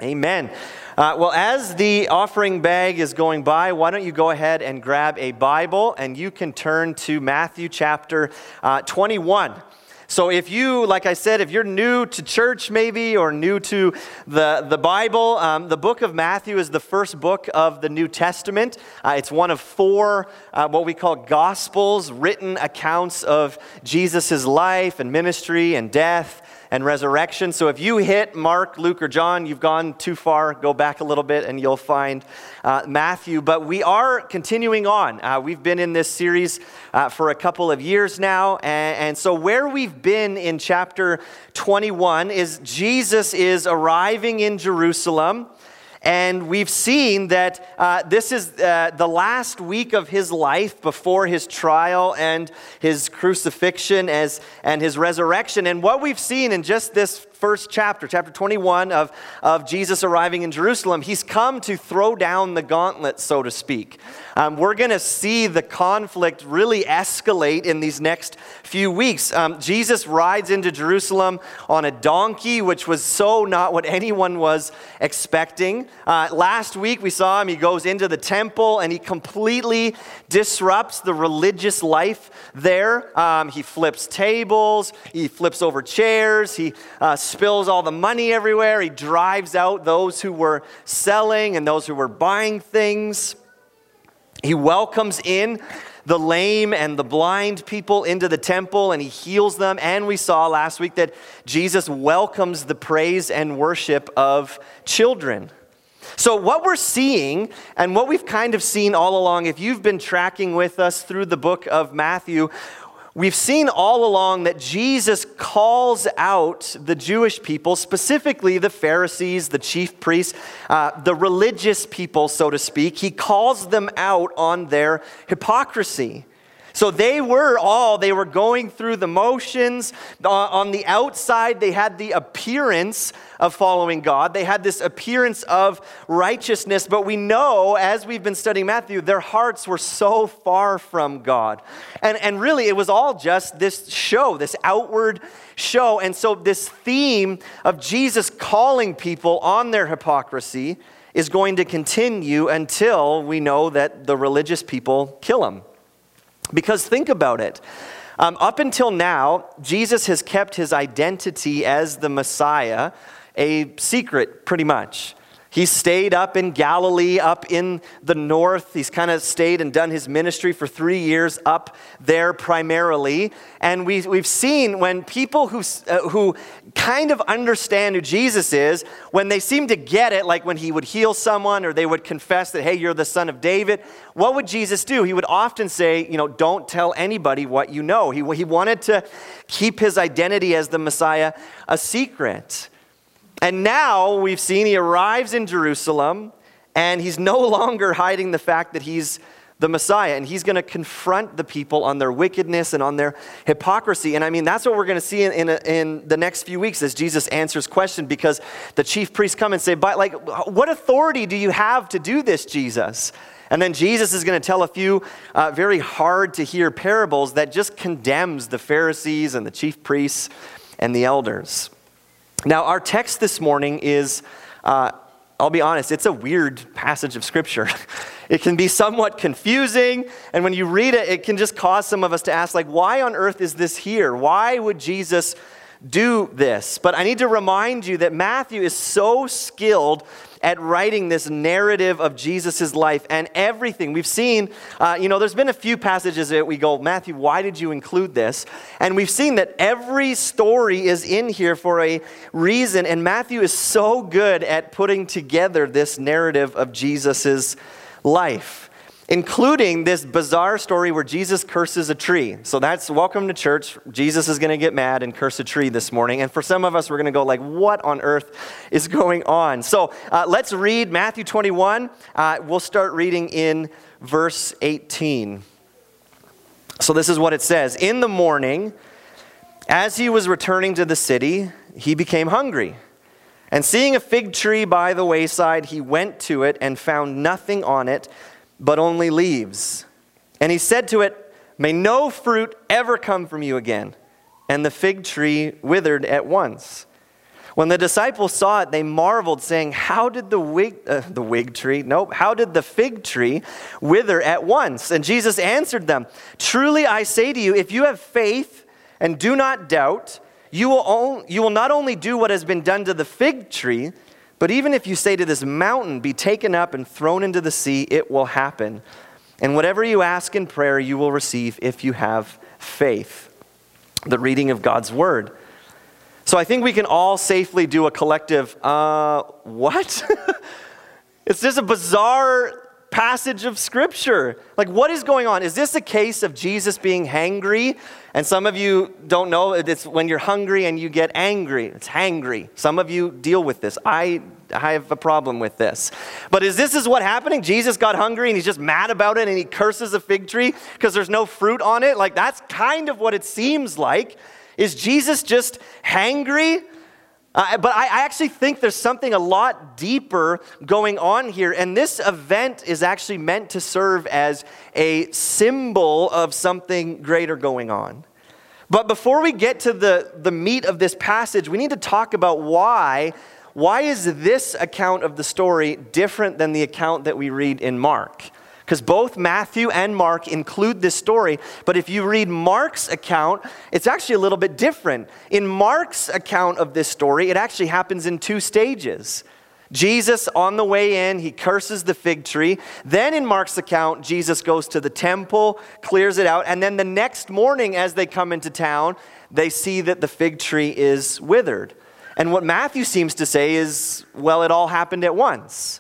Amen. Well, as the offering bag is going by, why don't you go ahead and grab a Bible and you can turn to Matthew chapter 21. So if you, like I said, if you're new to church maybe or new to the Bible, the book of Matthew is the first book of the New Testament. It's one of four what we call Gospels, written accounts of Jesus' life and ministry and death and resurrection. So if you hit Mark, Luke, or John, you've gone too far. Go back a little bit and you'll find Matthew. But we are continuing on. We've been in this series for a couple of years now. And so where we've been in chapter 21 is Jesus is arriving in Jerusalem. And we've seen that this is the last week of his life before his trial and his crucifixion and his resurrection. And what we've seen in just this first chapter 21 of Jesus arriving in Jerusalem, he's come to throw down the gauntlet, so to speak. We're going to see the conflict really escalate in these next few weeks. Jesus rides into Jerusalem on a donkey, which was so not what anyone was expecting. Last week we saw him, he goes into the temple and he completely disrupts the religious life there. He flips tables, he flips over chairs, he spills all the money everywhere. He drives out those who were selling and those who were buying things. He welcomes in the lame and the blind people into the temple and he heals them. And we saw last week that Jesus welcomes the praise and worship of children. So what we're seeing and what we've kind of seen all along, if you've been tracking with us through the book of Matthew, we've seen all along that Jesus calls out the Jewish people, specifically the Pharisees, the chief priests, the religious people, so to speak. He calls them out on their hypocrisy. So they were going through the motions. On the outside, they had the appearance of following God. They had this appearance of righteousness. But we know, as we've been studying Matthew, their hearts were so far from God. And really, it was all just this show, this outward show. And so this theme of Jesus calling people on their hypocrisy is going to continue until we know that the religious people kill him. Because think about it. Up until now, Jesus has kept his identity as the Messiah a secret, pretty much. He's stayed up in Galilee, up in the north. He's kind of stayed and done his ministry for 3 years up there primarily. And we've seen when people who kind of understand who Jesus is, when they seem to get it, like when he would heal someone or they would confess that, hey, you're the son of David, what would Jesus do? He would often say, don't tell anybody what you know. He wanted to keep his identity as the Messiah a secret. And now we've seen he arrives in Jerusalem and he's no longer hiding the fact that he's the Messiah, and he's going to confront the people on their wickedness and on their hypocrisy. And I mean, that's what we're going to see in the next few weeks as Jesus answers questions, because the chief priests come and say, but what authority do you have to do this, Jesus? And then Jesus is going to tell a few very hard to hear parables that just condemns the Pharisees and the chief priests and the elders. Now, our text this morning is, I'll be honest, it's a weird passage of Scripture. It can be somewhat confusing, and when you read it, it can just cause some of us to ask, why on earth is this here? Why would Jesus do this? But I need to remind you that Matthew is so skilled at writing this narrative of Jesus' life and everything. We've seen, there's been a few passages that we go, Matthew, why did you include this? And we've seen that every story is in here for a reason, and Matthew is so good at putting together this narrative of Jesus' life, including this bizarre story where Jesus curses a tree. So that's welcome to church. Jesus is going to get mad and curse a tree this morning. And for some of us, we're going to go what on earth is going on? So let's read Matthew 21. We'll start reading in verse 18. So this is what it says. In the morning, as he was returning to the city, he became hungry. And seeing a fig tree by the wayside, he went to it and found nothing on it but only leaves. And he said to it, may no fruit ever come from you again. And the fig tree withered at once. When the disciples saw it, they marveled, saying, how did the fig tree wither at once? And Jesus answered them, truly I say to you, if you have faith and do not doubt, you will not only do what has been done to the fig tree, but even if you say to this mountain, be taken up and thrown into the sea, it will happen. And whatever you ask in prayer, you will receive if you have faith. The reading of God's word. So I think we can all safely do a collective, what? It's just a bizarre passage of Scripture. Like, what is going on? Is this a case of Jesus being hangry? And some of you don't know, it's when you're hungry and you get angry. It's hangry. Some of you deal with this. I have a problem with this. But is what happening? Jesus got hungry and he's just mad about it and he curses a fig tree because there's no fruit on it? Like, that's kind of what it seems like. Is Jesus just hangry? But I actually think there's something a lot deeper going on here. And this event is actually meant to serve as a symbol of something greater going on. But before we get to the meat of this passage, we need to talk about why is this account of the story different than the account that we read in Mark? Because both Matthew and Mark include this story, but if you read Mark's account, it's actually a little bit different. In Mark's account of this story, it actually happens in 2 stages. Jesus, on the way in, he curses the fig tree. Then in Mark's account, Jesus goes to the temple, clears it out, and then the next morning as they come into town, they see that the fig tree is withered. And what Matthew seems to say is, well, it all happened at once.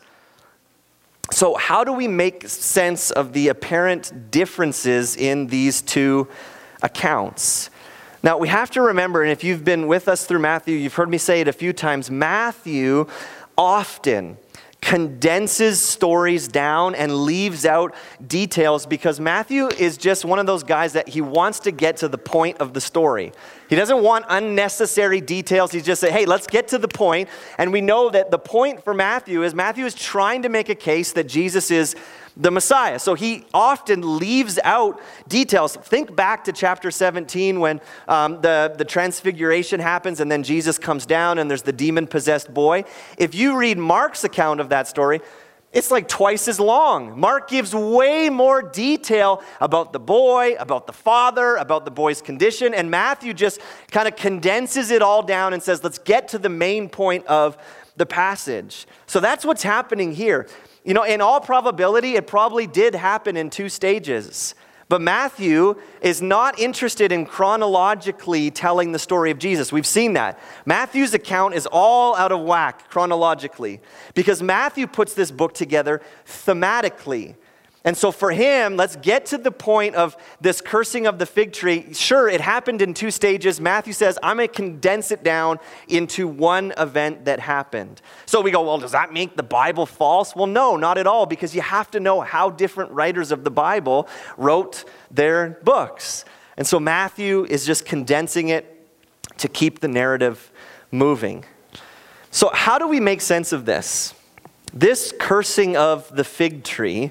So how do we make sense of the apparent differences in these 2 accounts? Now, we have to remember, and if you've been with us through Matthew, you've heard me say it a few times, Matthew often condenses stories down and leaves out details because Matthew is just one of those guys that he wants to get to the point of the story. He doesn't want unnecessary details. He's just saying, hey, let's get to the point. And we know that the point for Matthew is trying to make a case that Jesus is the Messiah. So he often leaves out details. Think back to chapter 17 when the transfiguration happens and then Jesus comes down and there's the demon-possessed boy. If you read Mark's account of that story, it's like twice as long. Mark gives way more detail about the boy, about the father, about the boy's condition, and Matthew just kind of condenses it all down and says, let's get to the main point of the passage. So that's what's happening here. You know, in all probability, it probably did happen in 2 stages. But Matthew is not interested in chronologically telling the story of Jesus. We've seen that. Matthew's account is all out of whack chronologically because Matthew puts this book together thematically. And so for him, let's get to the point of this cursing of the fig tree. Sure, it happened in 2 stages. Matthew says, I'm going to condense it down into one event that happened. So we go, well, does that make the Bible false? Well, no, not at all, because you have to know how different writers of the Bible wrote their books. And so Matthew is just condensing it to keep the narrative moving. So how do we make sense of this? This cursing of the fig tree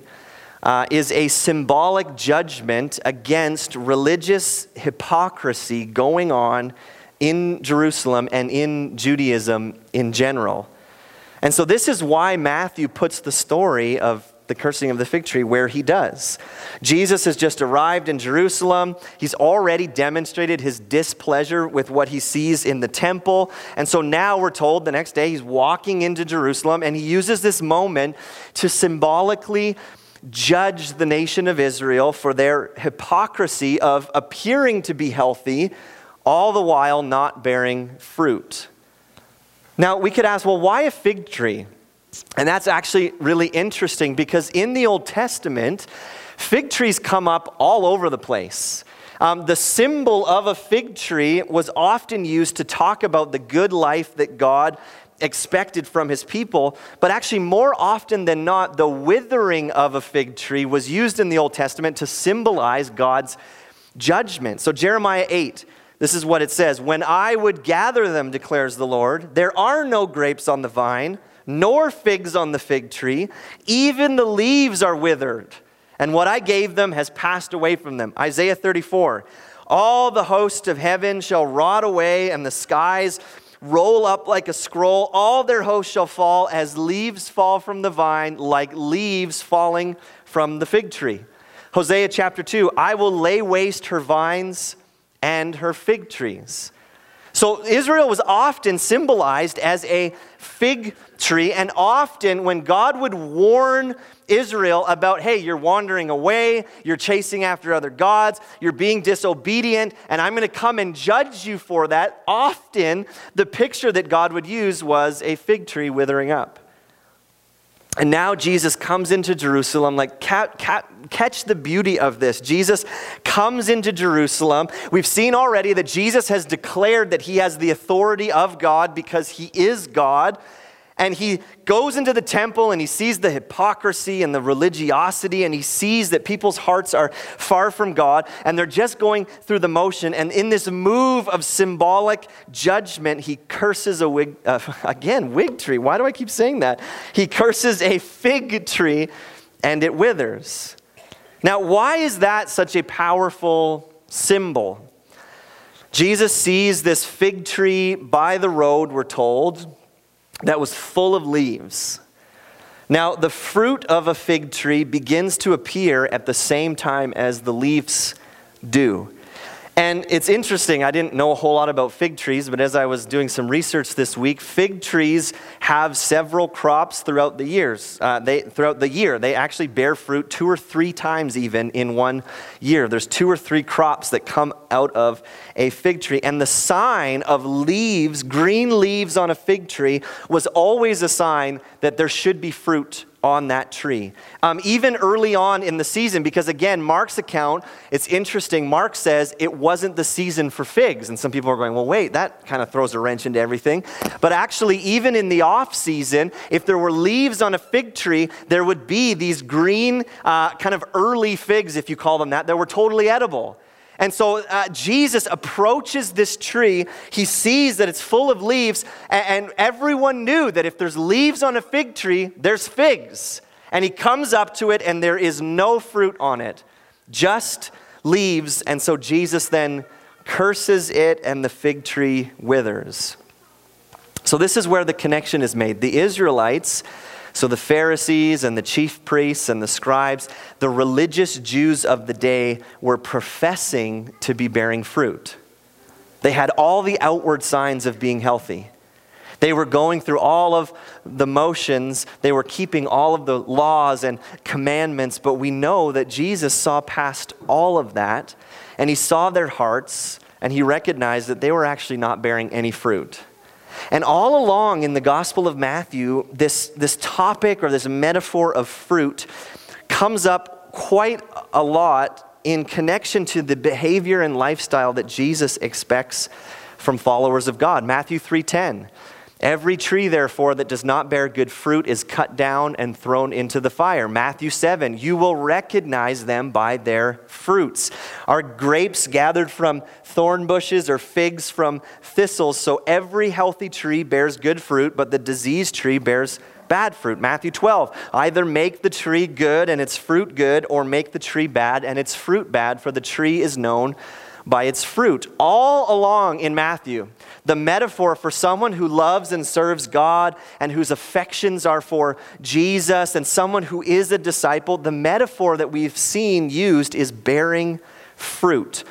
is a symbolic judgment against religious hypocrisy going on in Jerusalem and in Judaism in general. And so this is why Matthew puts the story of the cursing of the fig tree where he does. Jesus has just arrived in Jerusalem. He's already demonstrated his displeasure with what he sees in the temple. And so now we're told the next day he's walking into Jerusalem and he uses this moment to symbolically judge the nation of Israel for their hypocrisy of appearing to be healthy, all the while not bearing fruit. Now, we could ask, well, why a fig tree? And that's actually really interesting because in the Old Testament, fig trees come up all over the place. The symbol of a fig tree was often used to talk about the good life that God expected from his people, but actually more often than not, the withering of a fig tree was used in the Old Testament to symbolize God's judgment. So Jeremiah 8, this is what it says, "When I would gather them, declares the Lord, there are no grapes on the vine, nor figs on the fig tree, even the leaves are withered, and what I gave them has passed away from them." Isaiah 34, "All the host of heaven shall rot away, and the skies roll up like a scroll. All their hosts shall fall as leaves fall from the vine, like leaves falling from the fig tree. Hosea chapter 2, I will lay waste her vines and her fig trees. So Israel was often symbolized as a fig tree, and often when God would warn Israel about, hey, you're wandering away, you're chasing after other gods, you're being disobedient, and I'm going to come and judge you for that, often the picture that God would use was a fig tree withering up. And now Jesus comes into Jerusalem, like catch the beauty of this. Jesus comes into Jerusalem. We've seen already that Jesus has declared that he has the authority of God because he is God. And he goes into the temple and he sees the hypocrisy and the religiosity, and he sees that people's hearts are far from God and they're just going through the motion. And in this move of symbolic judgment, he curses a wig tree. Why do I keep saying that? He curses a fig tree and it withers. Now, why is that such a powerful symbol? Jesus sees this fig tree by the road, we're told, that was full of leaves. Now, the fruit of a fig tree begins to appear at the same time as the leaves do. And it's interesting, I didn't know a whole lot about fig trees, but as I was doing some research this week, fig trees have several crops throughout the years. Throughout the year, they actually bear fruit 2 or 3 times even in one year. There's 2 or 3 crops that come out of a fig tree. And the sign of leaves, green leaves on a fig tree, was always a sign that there should be fruit on that tree. Even early on in the season, because again, Mark's account, it's interesting. Mark says it wasn't the season for figs. And some people are going, well, wait, that kind of throws a wrench into everything. But actually, even in the off season, if there were leaves on a fig tree, there would be these green kind of early figs, if you call them that were totally edible. And so Jesus approaches this tree. He sees that it's full of leaves, and everyone knew that if there's leaves on a fig tree, there's figs. And he comes up to it, and there is no fruit on it, just leaves. And so Jesus then curses it, and the fig tree withers. So this is where the connection is made. The Israelites, so the Pharisees and the chief priests and the scribes, the religious Jews of the day, were professing to be bearing fruit. They had all the outward signs of being healthy. They were going through all of the motions. They were keeping all of the laws and commandments. But we know that Jesus saw past all of that, and he saw their hearts, and he recognized that they were actually not bearing any fruit. And all along in the Gospel of Matthew, this topic or this metaphor of fruit comes up quite a lot in connection to the behavior and lifestyle that Jesus expects from followers of God. Matthew 3:10. Every tree, therefore, that does not bear good fruit is cut down and thrown into the fire. Matthew 7, you will recognize them by their fruits. Are grapes gathered from thorn bushes or figs from thistles? So every healthy tree bears good fruit, but the diseased tree bears bad fruit. Matthew 12, either make the tree good and its fruit good, or make the tree bad and its fruit bad, for the tree is known by its fruit. All along in Matthew, the metaphor for someone who loves and serves God and whose affections are for Jesus and someone who is a disciple, the metaphor that we've seen used is bearing fruit.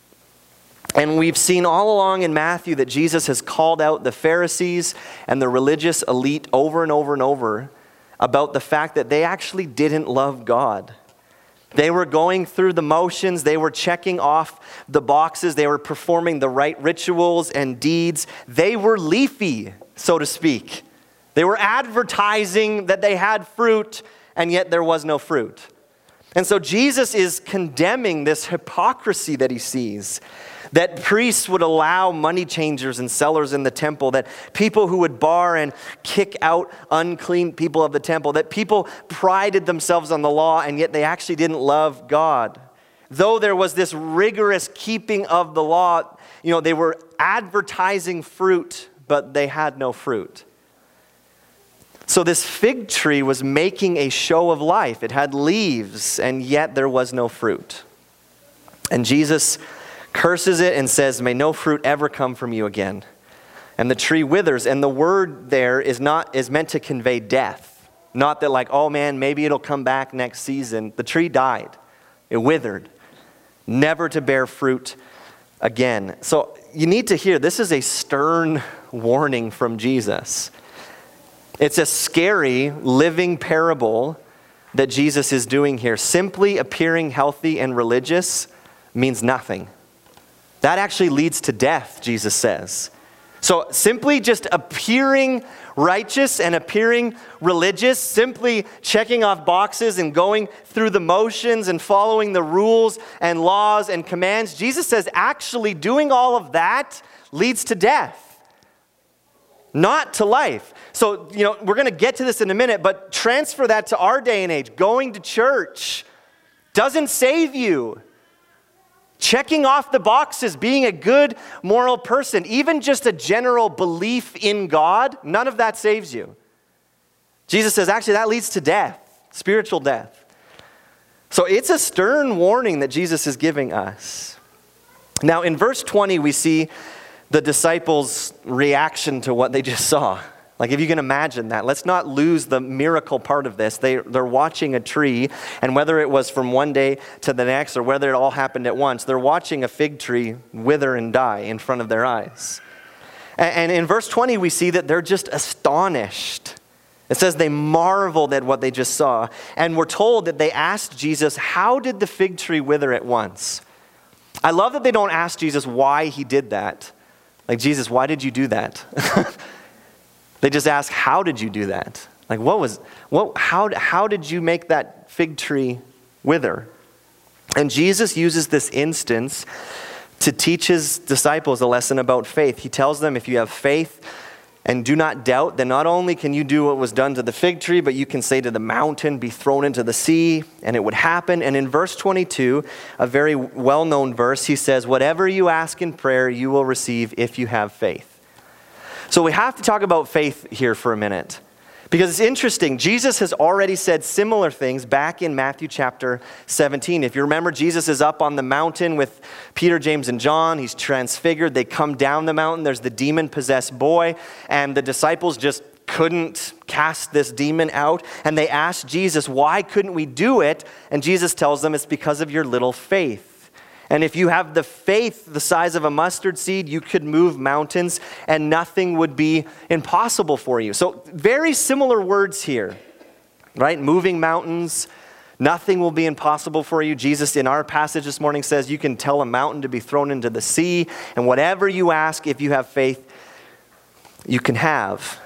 And we've seen all along in Matthew that Jesus has called out the Pharisees and the religious elite over and over and over about the fact that they actually didn't love God. They were going through the motions. They were checking off the boxes. They were performing the right rituals and deeds. They were leafy, so to speak. They were advertising that they had fruit, and yet there was no fruit. And so Jesus is condemning this hypocrisy that he sees. That priests would allow money changers and sellers in the temple, that people who would bar and kick out unclean people of the temple, that people prided themselves on the law and yet they actually didn't love God. Though there was this rigorous keeping of the law, they were advertising fruit, but they had no fruit. So this fig tree was making a show of life. It had leaves, and yet there was no fruit. And Jesus curses it and says, may no fruit ever come from you again. and the tree withers. And the word there is meant to convey death. Not that like, oh man, maybe it'll come back next season. The tree died. It withered, never to bear fruit again. So you need to hear, this is a stern warning from Jesus. It's a scary, living parable that Jesus is doing here. Simply appearing healthy and religious means nothing. That actually leads to death, Jesus says. So simply just appearing righteous and appearing religious, simply checking off boxes and going through the motions and following the rules and laws and commands, Jesus says actually doing all of that leads to death, not to life. So, we're going to get to this in a minute, but transfer that to our day and age. Going to church doesn't save you. Checking off the boxes, being a good moral person, even just a general belief in God, none of that saves you. Jesus says, actually, that leads to death, spiritual death. So it's a stern warning that Jesus is giving us. Now, in verse 20, we see the disciples' reaction to what they just saw. Like, if you can imagine that, let's not lose the miracle part of this. They're watching a tree, and whether it was from one day to the next or whether it all happened at once, they're watching a fig tree wither and die in front of their eyes. And in verse 20, we see that they're just astonished. It says they marveled at what they just saw, and we're told that they asked Jesus, how did the fig tree wither at once? I love that they don't ask Jesus why he did that. Like, Jesus, why did you do that? They just ask, how did you do that? Like, how did you make that fig tree wither? And Jesus uses this instance to teach his disciples a lesson about faith. He tells them, if you have faith and do not doubt, then not only can you do what was done to the fig tree, but you can say to the mountain, be thrown into the sea, and it would happen. And in verse 22, a very well-known verse, he says, whatever you ask in prayer, you will receive if you have faith. So we have to talk about faith here for a minute, because it's interesting. Jesus has already said similar things back in Matthew chapter 17. If you remember, Jesus is up on the mountain with Peter, James, and John. He's transfigured. They come down the mountain. There's the demon-possessed boy, and the disciples just couldn't cast this demon out. And they asked Jesus, why couldn't we do it? And Jesus tells them, it's because of your little faith. And if you have the faith the size of a mustard seed, you could move mountains and nothing would be impossible for you. So very similar words here, right? Moving mountains, nothing will be impossible for you. Jesus in our passage this morning says you can tell a mountain to be thrown into the sea, and whatever you ask, if you have faith, you can have.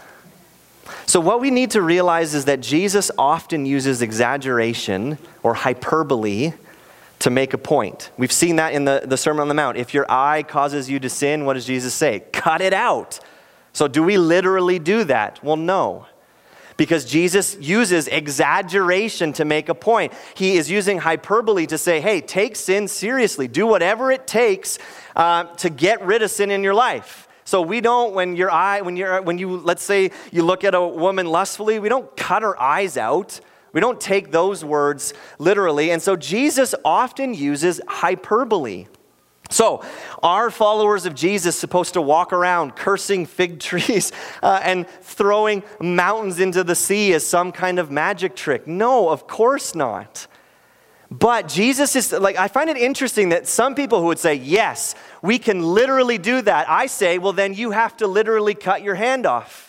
So what we need to realize is that Jesus often uses exaggeration or hyperbole to make a point. We've seen that in the Sermon on the Mount. If your eye causes you to sin, what does Jesus say? Cut it out. So do we literally do that? Well, no. Because Jesus uses exaggeration to make a point. He is using hyperbole to say, hey, take sin seriously. Do whatever it takes to get rid of sin in your life. So we don't, when you, let's say you look at a woman lustfully, we don't cut her eyes out. We don't take those words literally. And so Jesus often uses hyperbole. So are followers of Jesus supposed to walk around cursing fig trees and throwing mountains into the sea as some kind of magic trick? No, of course not. But Jesus is, I find it interesting that some people who would say, yes, we can literally do that. I say, well, then you have to literally cut your hand off.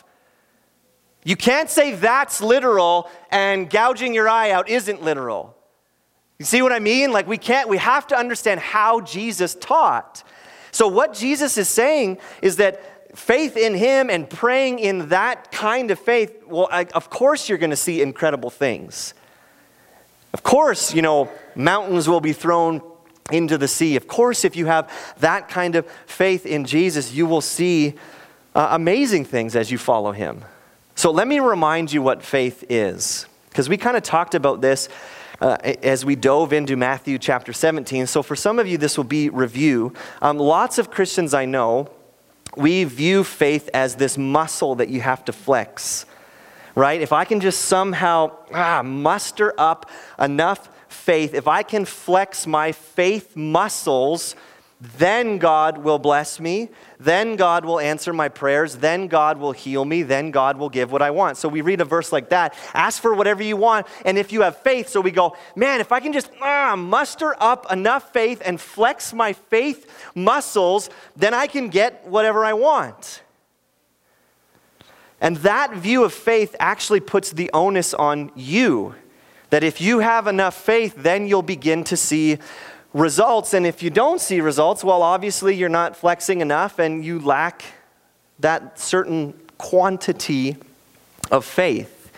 You can't say that's literal and gouging your eye out isn't literal. You see what I mean? We have to understand how Jesus taught. So what Jesus is saying is that faith in him and praying in that kind of faith, well, of course you're going to see incredible things. Of course, mountains will be thrown into the sea. Of course, if you have that kind of faith in Jesus, you will see amazing things as you follow him. So let me remind you what faith is, because we kind of talked about this as we dove into Matthew chapter 17. So for some of you, this will be review. Lots of Christians I know, we view faith as this muscle that you have to flex, right? If I can just somehow muster up enough faith, if I can flex my faith muscles, then God will bless me, then God will answer my prayers, then God will heal me, then God will give what I want. So we read a verse like that, ask for whatever you want, and if you have faith, so we go, man, if I can just muster up enough faith and flex my faith muscles, then I can get whatever I want. And that view of faith actually puts the onus on you, that if you have enough faith, then you'll begin to see results. And if you don't see results, well, obviously you're not flexing enough and you lack that certain quantity of faith.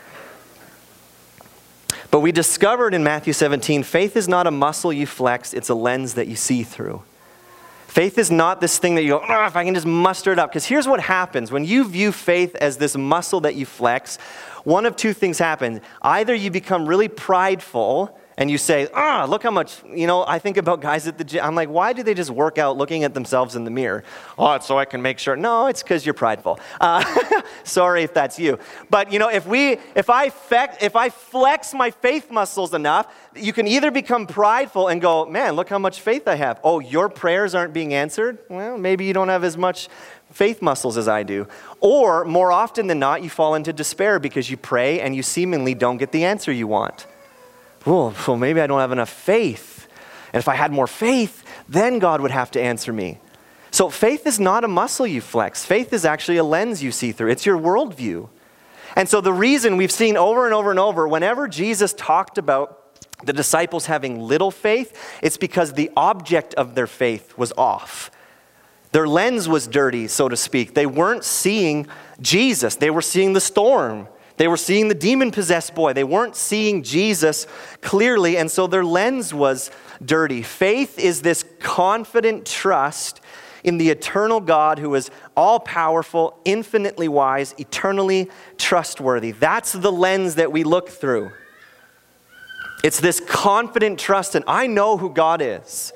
But we discovered in Matthew 17, faith is not a muscle you flex, it's a lens that you see through. Faith is not this thing that you go, if I can just muster it up. Because here's what happens. When you view faith as this muscle that you flex, one of two things happen. Either you become really prideful and you say, look how much, I think about guys at the gym. I'm like, why do they just work out looking at themselves in the mirror? Oh, it's so I can make sure. No, it's because you're prideful. Sorry if that's you. But, if I flex my faith muscles enough, you can either become prideful and go, man, look how much faith I have. Oh, your prayers aren't being answered? Well, maybe you don't have as much faith muscles as I do. Or, more often than not, you fall into despair because you pray and you seemingly don't get the answer you want. Well, maybe I don't have enough faith. And if I had more faith, then God would have to answer me. So faith is not a muscle you flex. Faith is actually a lens you see through. It's your worldview. And so the reason we've seen over and over and over, whenever Jesus talked about the disciples having little faith, it's because the object of their faith was off. Their lens was dirty, so to speak. They weren't seeing Jesus. They were seeing the storm. They were seeing the demon-possessed boy. They weren't seeing Jesus clearly, and so their lens was dirty. Faith is this confident trust in the eternal God who is all-powerful, infinitely wise, eternally trustworthy. That's the lens that we look through. It's this confident trust, and I know who God is.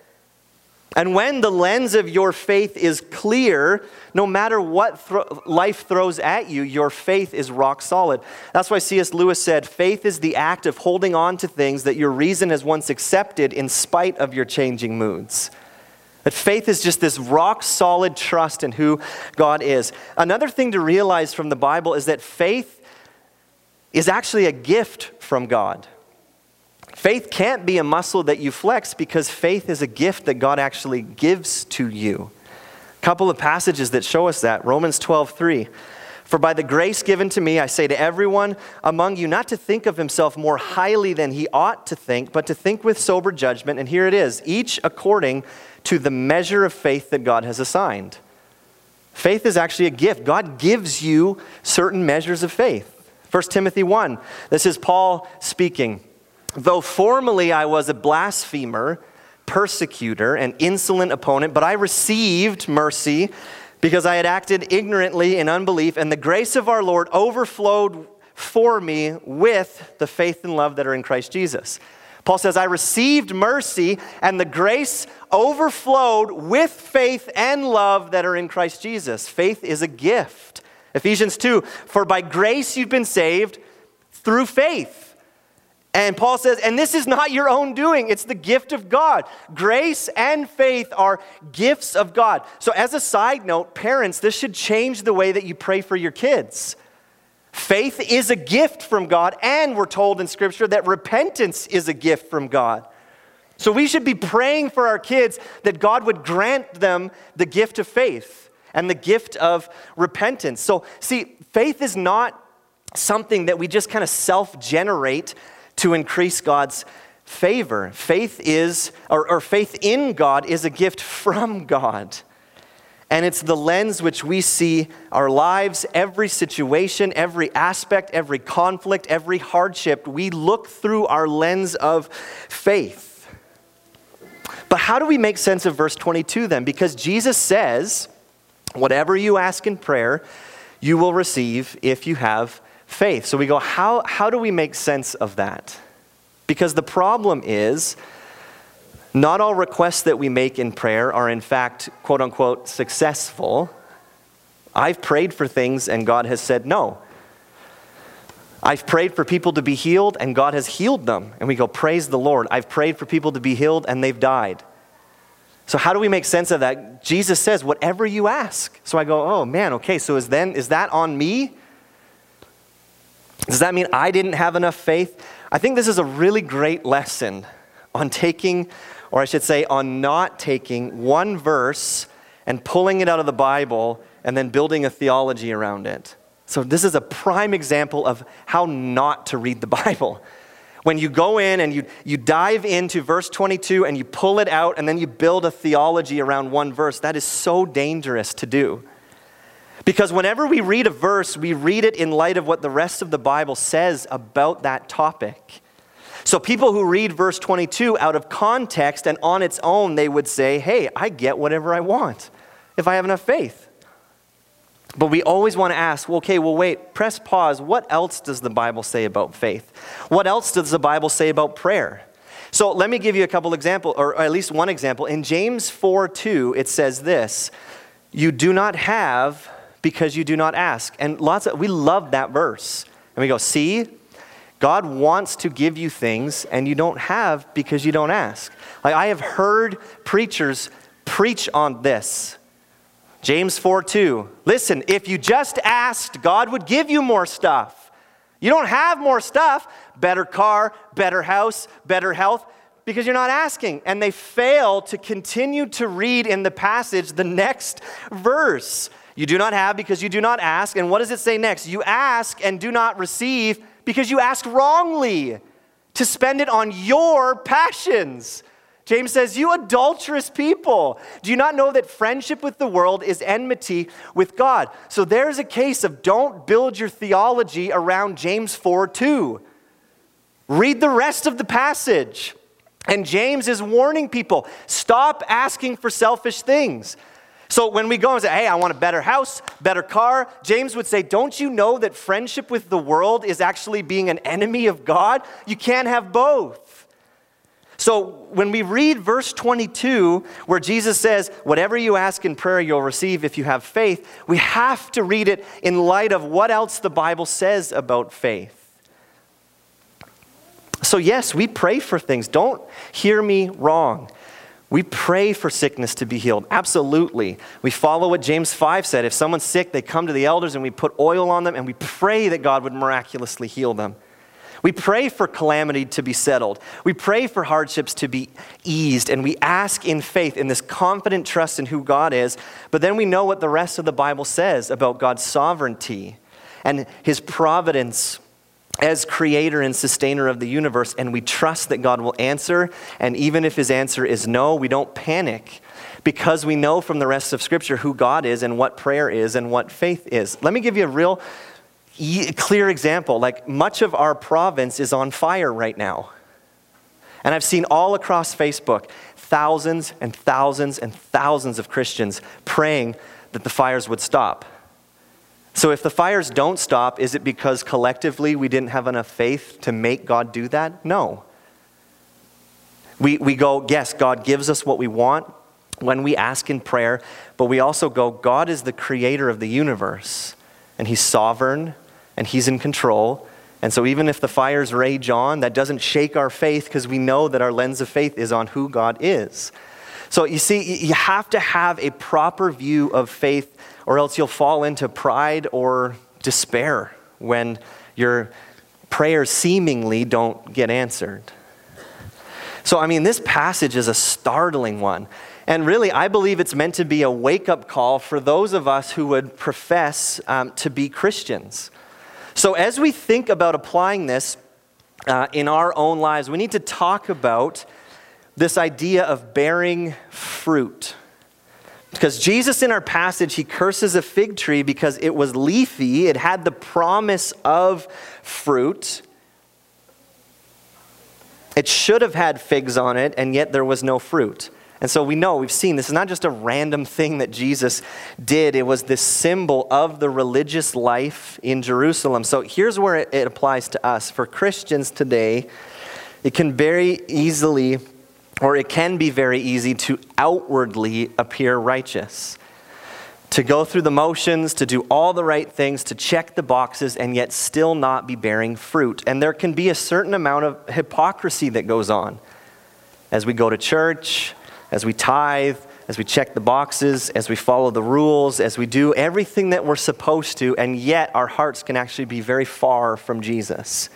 And when the lens of your faith is clear, no matter what life throws at you, your faith is rock solid. That's why C.S. Lewis said, faith is the act of holding on to things that your reason has once accepted in spite of your changing moods. That faith is just this rock solid trust in who God is. Another thing to realize from the Bible is that faith is actually a gift from God. Faith can't be a muscle that you flex because faith is a gift that God actually gives to you. A couple of passages that show us that. Romans 12:3. For by the grace given to me, I say to everyone among you not to think of himself more highly than he ought to think, but to think with sober judgment. And here it is, each according to the measure of faith that God has assigned. Faith is actually a gift. God gives you certain measures of faith. 1 Timothy 1, this is Paul speaking. Though formerly I was a blasphemer, persecutor, and insolent opponent, but I received mercy because I had acted ignorantly in unbelief, and the grace of our Lord overflowed for me with the faith and love that are in Christ Jesus. Paul says, I received mercy, and the grace overflowed with faith and love that are in Christ Jesus. Faith is a gift. Ephesians 2, for by grace you've been saved through faith. And Paul says, and this is not your own doing, it's the gift of God. Grace and faith are gifts of God. So as a side note, parents, this should change the way that you pray for your kids. Faith is a gift from God, and we're told in Scripture that repentance is a gift from God. So we should be praying for our kids that God would grant them the gift of faith and the gift of repentance. So see, faith is not something that we just kind of self-generate to increase God's favor. Faith is, or faith in God is a gift from God. And it's the lens which we see our lives, every situation, every aspect, every conflict, every hardship. We look through our lens of faith. But how do we make sense of verse 22 then? Because Jesus says, whatever you ask in prayer, you will receive if you have faith. So we go, how do we make sense of that? Because the problem is, not all requests that we make in prayer are in fact, quote unquote, successful. I've prayed for things and God has said no. I've prayed for people to be healed and God has healed them. And we go, praise the Lord. I've prayed for people to be healed and they've died. So how do we make sense of that? Jesus says, whatever you ask. So I go, oh man, okay, so is that on me? Does that mean I didn't have enough faith? I think this is a really great lesson on taking, or I should say on not taking one verse and pulling it out of the Bible and then building a theology around it. So this is a prime example of how not to read the Bible. When you go in and you dive into verse 22 and you pull it out and then you build a theology around one verse, that is so dangerous to do. Because whenever we read a verse, we read it in light of what the rest of the Bible says about that topic. So people who read verse 22 out of context and on its own, they would say, hey, I get whatever I want if I have enough faith. But we always want to ask, wait, press pause. What else does the Bible say about faith? What else does the Bible say about prayer? So let me give you a couple examples, or at least one example. In James 4:2, it says this, you do not have because you do not ask. And we love that verse. And we go, see, God wants to give you things and you don't have because you don't ask. Like I have heard preachers preach on this. James 4:2. Listen, if you just asked, God would give you more stuff. You don't have more stuff, better car, better house, better health, because you're not asking. And they fail to continue to read in the passage the next verse. You do not have because you do not ask. And what does it say next? You ask and do not receive because you ask wrongly to spend it on your passions. James says, you adulterous people, do you not know that friendship with the world is enmity with God? So there's a case of don't build your theology around James 4:2. Read the rest of the passage. And James is warning people, stop asking for selfish things. So when we go and say, hey, I want a better house, better car, James would say, don't you know that friendship with the world is actually being an enemy of God? You can't have both. So when we read verse 22, where Jesus says, whatever you ask in prayer, you'll receive if you have faith, we have to read it in light of what else the Bible says about faith. So yes, we pray for things. Don't hear me wrong. We pray for sickness to be healed. Absolutely. We follow what James 5 said. If someone's sick, they come to the elders and we put oil on them and we pray that God would miraculously heal them. We pray for calamity to be settled. We pray for hardships to be eased. And we ask in faith, in this confident trust in who God is. But then we know what the rest of the Bible says about God's sovereignty and his providence as creator and sustainer of the universe. And we trust that God will answer. And even if his answer is no, we don't panic. Because we know from the rest of Scripture who God is and what prayer is and what faith is. Let me give you a real clear example. Like much of our province is on fire right now. And I've seen all across Facebook thousands and thousands and thousands of Christians praying that the fires would stop. So if the fires don't stop, is it because collectively we didn't have enough faith to make God do that? No. We go, yes, God gives us what we want when we ask in prayer, but we also go, God is the creator of the universe, and he's sovereign, and he's in control. And so even if the fires rage on, that doesn't shake our faith because we know that our lens of faith is on who God is. So you see, you have to have a proper view of faith or else you'll fall into pride or despair when your prayers seemingly don't get answered. So, I mean, this passage is a startling one. And really, I believe it's meant to be a wake-up call for those of us who would profess to be Christians. So as we think about applying this in our own lives, we need to talk about this idea of bearing fruit. Because Jesus in our passage, he curses a fig tree because it was leafy. It had the promise of fruit. It should have had figs on it, and yet there was no fruit. And so we know, we've seen, this is not just a random thing that Jesus did. It was this symbol of the religious life in Jerusalem. So here's where it applies to us. For Christians today, it can very easily, or it can be very easy to outwardly appear righteous. To go through the motions, to do all the right things, to check the boxes, and yet still not be bearing fruit. And there can be a certain amount of hypocrisy that goes on. As we go to church, as we tithe, as we check the boxes, as we follow the rules, as we do everything that we're supposed to, and yet our hearts can actually be very far from Jesus.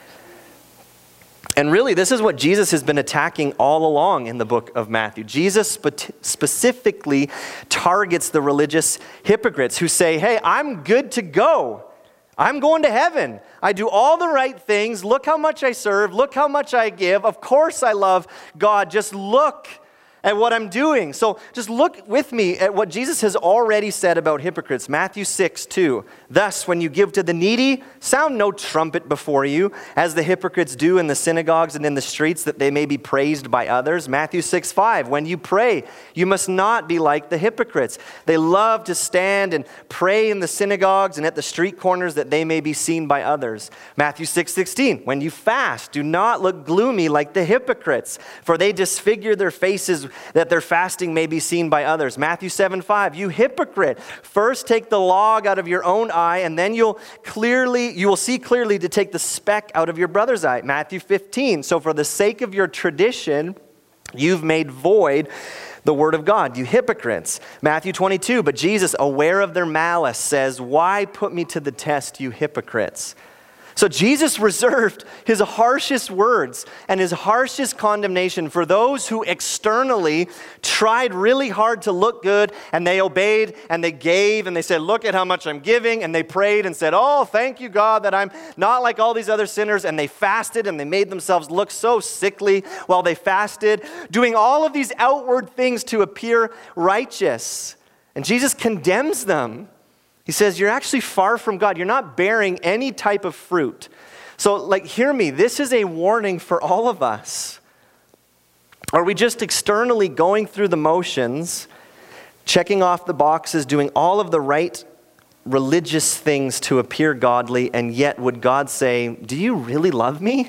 And really, this is what Jesus has been attacking all along in the book of Matthew. Jesus specifically targets the religious hypocrites who say, hey, I'm good to go. I'm going to heaven. I do all the right things. Look how much I serve. Look how much I give. Of course I love God. Just look at what I'm doing. So just look with me at what Jesus has already said about hypocrites. Matthew 6:2. Thus, when you give to the needy, sound no trumpet before you, as the hypocrites do in the synagogues and in the streets, that they may be praised by others. Matthew 6:5. When you pray, you must not be like the hypocrites. They love to stand and pray in the synagogues and at the street corners, that they may be seen by others. Matthew 6:16. When you fast, do not look gloomy like the hypocrites, for they disfigure their faces that their fasting may be seen by others. Matthew 7:5, you hypocrite, first take the log out of your own eye, and then you will see clearly to take the speck out of your brother's eye. Matthew 15, so for the sake of your tradition, you've made void the word of God, you hypocrites. Matthew 22, but Jesus, aware of their malice, says, why put me to the test, you hypocrites? So Jesus reserved his harshest words and his harshest condemnation for those who externally tried really hard to look good, and they obeyed and they gave and they said, look at how much I'm giving, and they prayed and said, oh, thank you, God, that I'm not like all these other sinners, and they fasted and they made themselves look so sickly while they fasted, doing all of these outward things to appear righteous. And Jesus condemns them. He says, you're actually far from God. You're not bearing any type of fruit. So, hear me. This is a warning for all of us. Are we just externally going through the motions, checking off the boxes, doing all of the right religious things to appear godly, and yet would God say, do you really love me?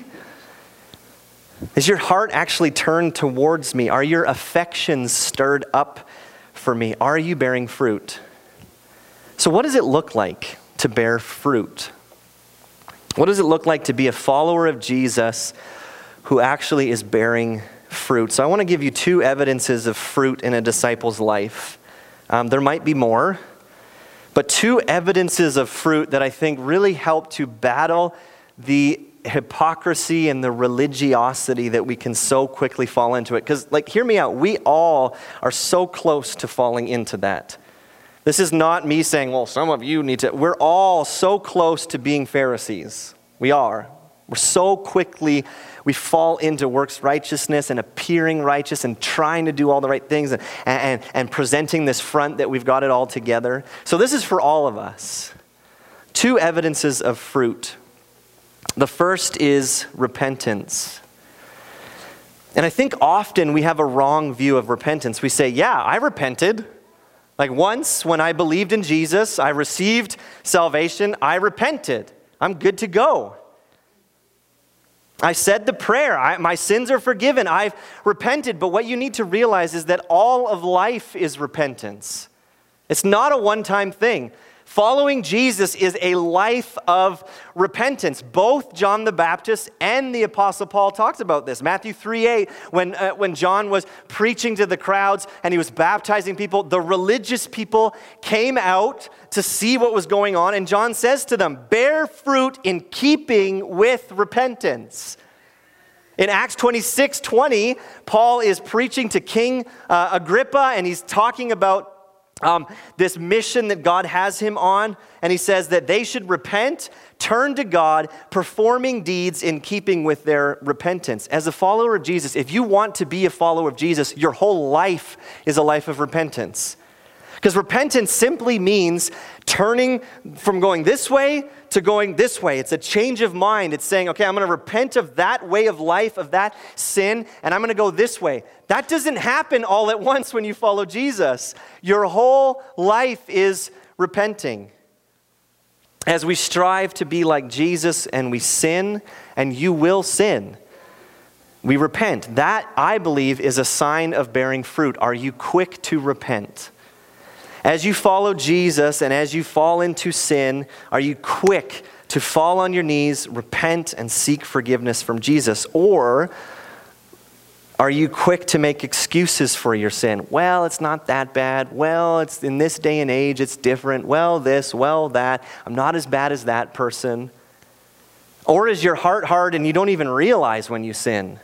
Is your heart actually turned towards me? Are your affections stirred up for me? Are you bearing fruit? So what does it look like to bear fruit? What does it look like to be a follower of Jesus who actually is bearing fruit? So I want to give you two evidences of fruit in a disciple's life. There might be more, but two evidences of fruit that I think really help to battle the hypocrisy and the religiosity that we can so quickly fall into it. Because, hear me out, we all are so close to falling into that. This is not me saying, well, some of you need to. We're all so close to being Pharisees. We are. We're so quickly, we fall into works righteousness and appearing righteous and trying to do all the right things and presenting this front that we've got it all together. So this is for all of us. Two evidences of fruit. The first is repentance. And I think often we have a wrong view of repentance. We say, yeah, I repented. Once when I believed in Jesus, I received salvation, I repented. I'm good to go. I said the prayer. My sins are forgiven. I've repented. But what you need to realize is that all of life is repentance. It's not a one-time thing. Following Jesus is a life of repentance. Both John the Baptist and the Apostle Paul talked about this. Matthew 3:8, when John was preaching to the crowds and he was baptizing people, the religious people came out to see what was going on, and John says to them, bear fruit in keeping with repentance. In Acts 26:20, Paul is preaching to King Agrippa, and he's talking about this mission that God has him on, and he says that they should repent, turn to God, performing deeds in keeping with their repentance. As a follower of Jesus, if you want to be a follower of Jesus, your whole life is a life of repentance. Because repentance simply means turning from going this way to going this way. It's a change of mind. It's saying, okay, I'm going to repent of that way of life, of that sin, and I'm going to go this way. That doesn't happen all at once when you follow Jesus. Your whole life is repenting. As we strive to be like Jesus and we sin, and you will sin, we repent. That, I believe, is a sign of bearing fruit. Are you quick to repent? As you follow Jesus and as you fall into sin, are you quick to fall on your knees, repent, and seek forgiveness from Jesus? Or Are you quick to make excuses for your sin? Well, it's not that bad. Well, it's in this day and age, it's different. Well, this, well, that. I'm not as bad as that person. Or is your heart hard and you don't even realize when you sin?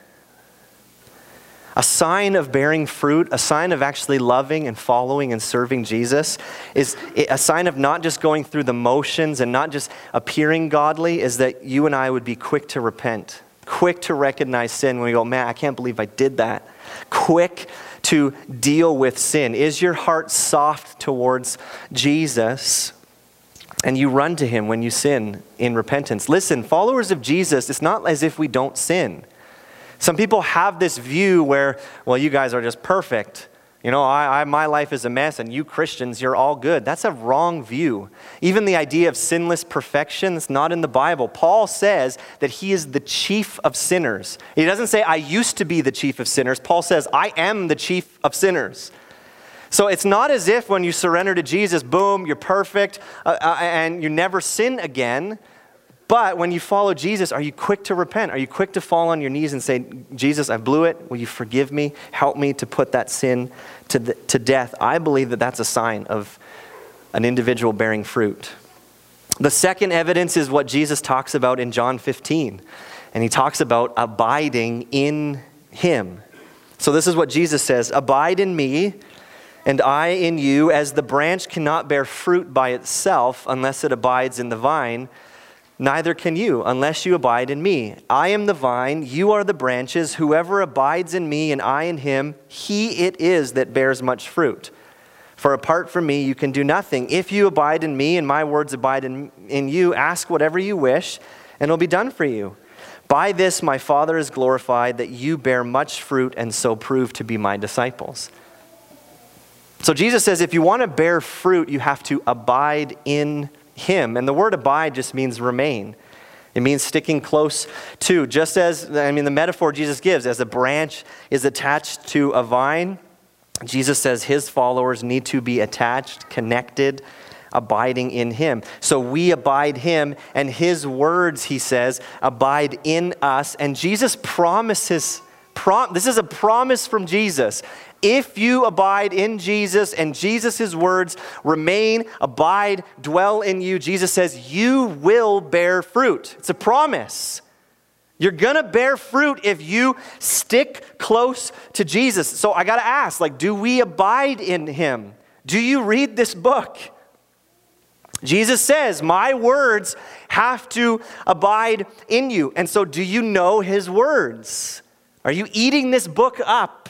A sign of bearing fruit, a sign of actually loving and following and serving Jesus, is a sign of not just going through the motions and not just appearing godly, is that you and I would be quick to repent. Quick to recognize sin when we go, man, I can't believe I did that. Quick to deal with sin. Is your heart soft towards Jesus? And you run to him when you sin in repentance. Listen, followers of Jesus, it's not as if we don't sin. Some people have this view where, well, you guys are just perfect. You know, my life is a mess, and you Christians, you're all good. That's a wrong view. Even the idea of sinless perfection is not in the Bible. Paul says that he is the chief of sinners. He doesn't say, I used to be the chief of sinners. Paul says, I am the chief of sinners. So it's not as if when you surrender to Jesus, boom, you're perfect, and you never sin again. But when you follow Jesus, are you quick to repent? Are you quick to fall on your knees and say, Jesus, I blew it. Will you forgive me? Help me to put that sin to death. I believe that that's a sign of an individual bearing fruit. The second evidence is what Jesus talks about in John 15. And he talks about abiding in him. So this is what Jesus says, abide in me and I in you, as the branch cannot bear fruit by itself unless it abides in the vine. Neither can you, unless you abide in me. I am the vine, you are the branches. Whoever abides in me and I in him, he it is that bears much fruit. For apart from me, you can do nothing. If you abide in me and my words abide in you, ask whatever you wish, and it will be done for you. By this my Father is glorified, that you bear much fruit and so prove to be my disciples. So Jesus says if you want to bear fruit, you have to abide in him. And the word abide just means remain. It means sticking close to. Just as, the metaphor Jesus gives, as a branch is attached to a vine, Jesus says his followers need to be attached, connected, abiding in him. So we abide him, and his words, he says, abide in us. And Jesus promises, this is a promise from Jesus. If you abide in Jesus and Jesus' words remain, abide, dwell in you, Jesus says you will bear fruit. It's a promise. You're going to bear fruit if you stick close to Jesus. So I got to ask, do we abide in him? Do you read this book? Jesus says, my words have to abide in you. And so do you know his words? Are you eating this book up?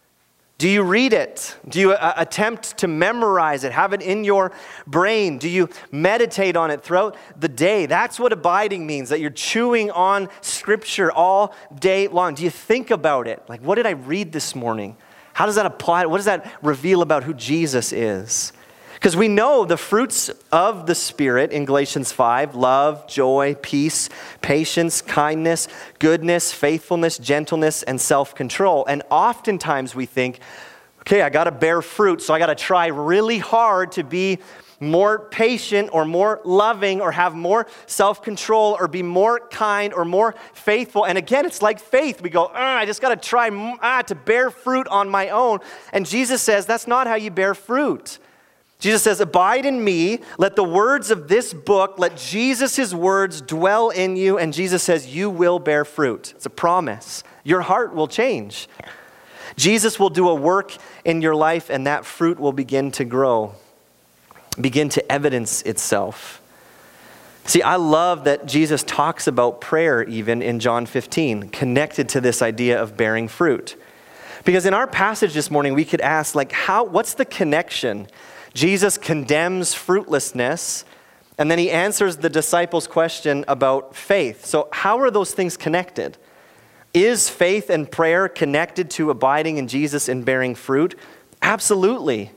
Do you read it? Do you attempt to memorize it, have it in your brain? Do you meditate on it throughout the day? That's what abiding means, that you're chewing on Scripture all day long. Do you think about it? What did I read this morning? How does that apply? What does that reveal about who Jesus is? Because we know the fruits of the Spirit in Galatians 5, love, joy, peace, patience, kindness, goodness, faithfulness, gentleness, and self-control. And oftentimes we think, okay, I got to bear fruit, so I got to try really hard to be more patient or more loving or have more self-control or be more kind or more faithful. And again, it's like faith. We go, I just got to try to bear fruit on my own. And Jesus says, that's not how you bear fruit. Jesus says, abide in me, let the words of this book, let Jesus' words dwell in you, and Jesus says, you will bear fruit. It's a promise. Your heart will change. Jesus will do a work in your life, and that fruit will begin to grow, begin to evidence itself. See, I love that Jesus talks about prayer even in John 15, connected to this idea of bearing fruit. Because in our passage this morning, we could ask, what's the connection? Jesus condemns fruitlessness, and then he answers the disciples' question about faith. So how are those things connected? Is faith and prayer connected to abiding in Jesus and bearing fruit? Absolutely.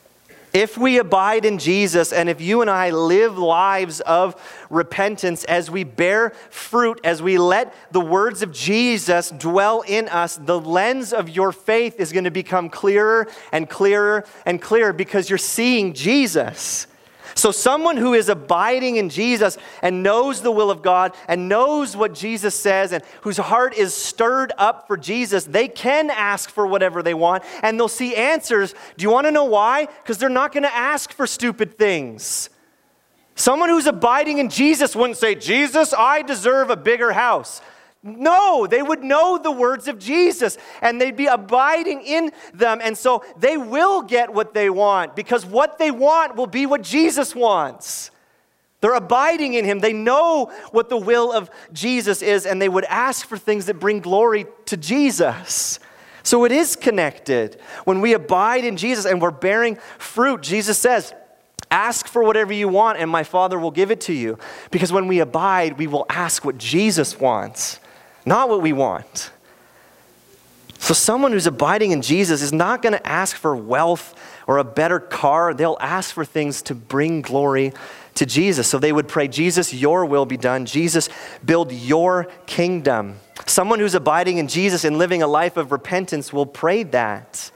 If we abide in Jesus, and if you and I live lives of repentance as we bear fruit, as we let the words of Jesus dwell in us, the lens of your faith is going to become clearer and clearer and clearer because you're seeing Jesus. So someone who is abiding in Jesus and knows the will of God and knows what Jesus says and whose heart is stirred up for Jesus, they can ask for whatever they want and they'll see answers. Do you want to know why? Because they're not going to ask for stupid things. Someone who's abiding in Jesus wouldn't say, Jesus, I deserve a bigger house. No, they would know the words of Jesus and they'd be abiding in them. And so they will get what they want because what they want will be what Jesus wants. They're abiding in him. They know what the will of Jesus is and they would ask for things that bring glory to Jesus. So it is connected. When we abide in Jesus and we're bearing fruit, Jesus says, ask for whatever you want and my Father will give it to you. Because when we abide, we will ask what Jesus wants. Not what we want. So someone who's abiding in Jesus is not going to ask for wealth or a better car. They'll ask for things to bring glory to Jesus. So they would pray, Jesus, your will be done. Jesus, build your kingdom. Someone who's abiding in Jesus and living a life of repentance will pray that.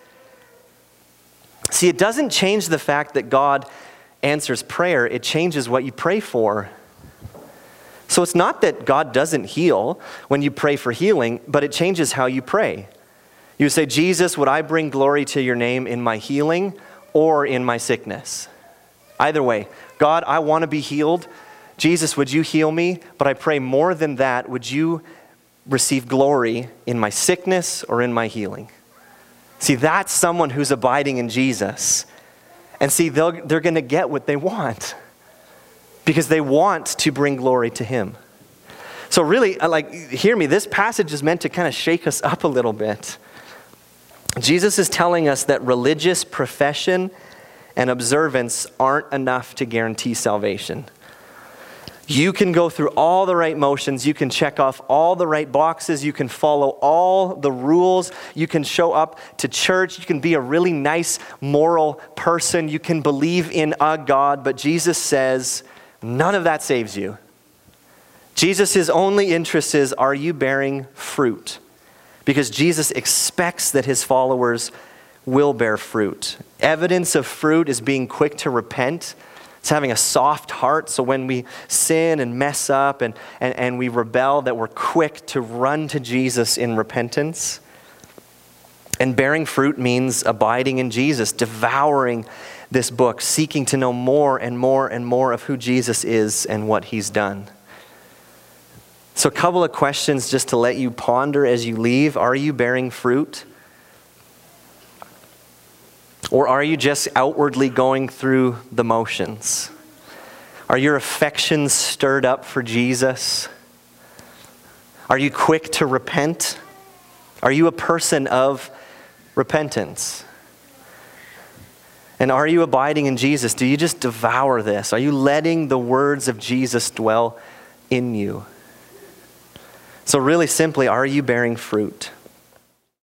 See, it doesn't change the fact that God answers prayer. It changes what you pray for. So it's not that God doesn't heal when you pray for healing, but it changes how you pray. You say, Jesus, would I bring glory to your name in my healing or in my sickness? Either way, God, I want to be healed. Jesus, would you heal me? But I pray more than that, would you receive glory in my sickness or in my healing? See, that's someone who's abiding in Jesus. And see, they're going to get what they want. Because they want to bring glory to him. So really, hear me, this passage is meant to kind of shake us up a little bit. Jesus is telling us that religious profession and observance aren't enough to guarantee salvation. You can go through all the right motions, you can check off all the right boxes, you can follow all the rules, you can show up to church, you can be a really nice, moral person, you can believe in a God, but Jesus says, none of that saves you. Jesus' only interest is, are you bearing fruit? Because Jesus expects that his followers will bear fruit. Evidence of fruit is being quick to repent. It's having a soft heart, so when we sin and mess up and we rebel, that we're quick to run to Jesus in repentance. And bearing fruit means abiding in Jesus, devouring this book, seeking to know more and more and more of who Jesus is and what he's done. So a couple of questions just to let you ponder as you leave. Are you bearing fruit? Or are you just outwardly going through the motions? Are your affections stirred up for Jesus? Are you quick to repent? Are you a person of repentance? And are you abiding in Jesus? Do you just devour this? Are you letting the words of Jesus dwell in you? So really simply, are you bearing fruit?